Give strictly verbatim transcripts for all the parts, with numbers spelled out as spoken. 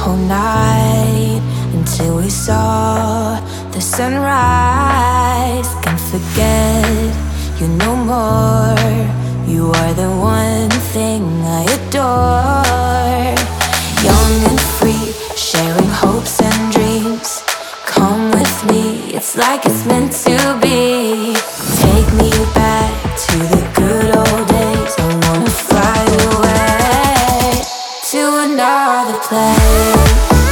whole night until we saw the sunrise. Can't forget you no more. You are the one thing I adore. Young and free, sharing hopes and dreams. Come with me, it's like it's meant to be. Take me back to the good old days. I wanna fly away to another place.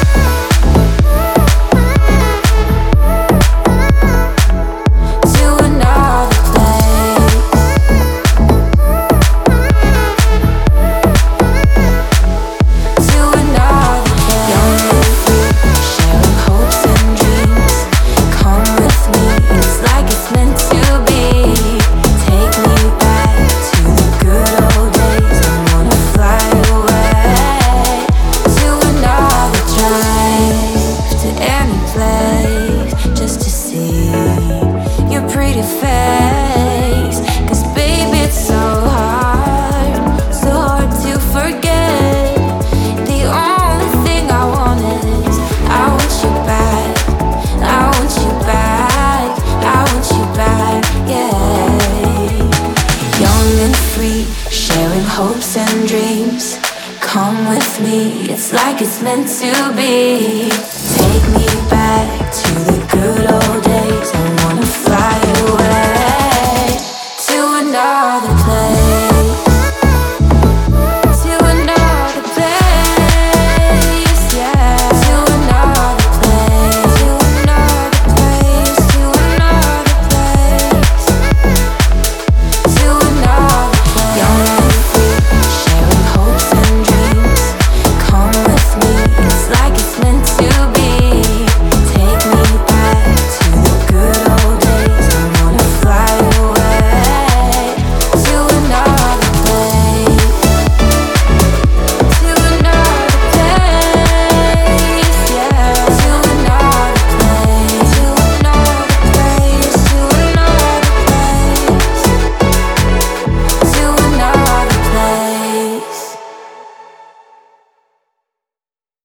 Hopes and dreams, come with me, it's like it's meant to be. Take me back to the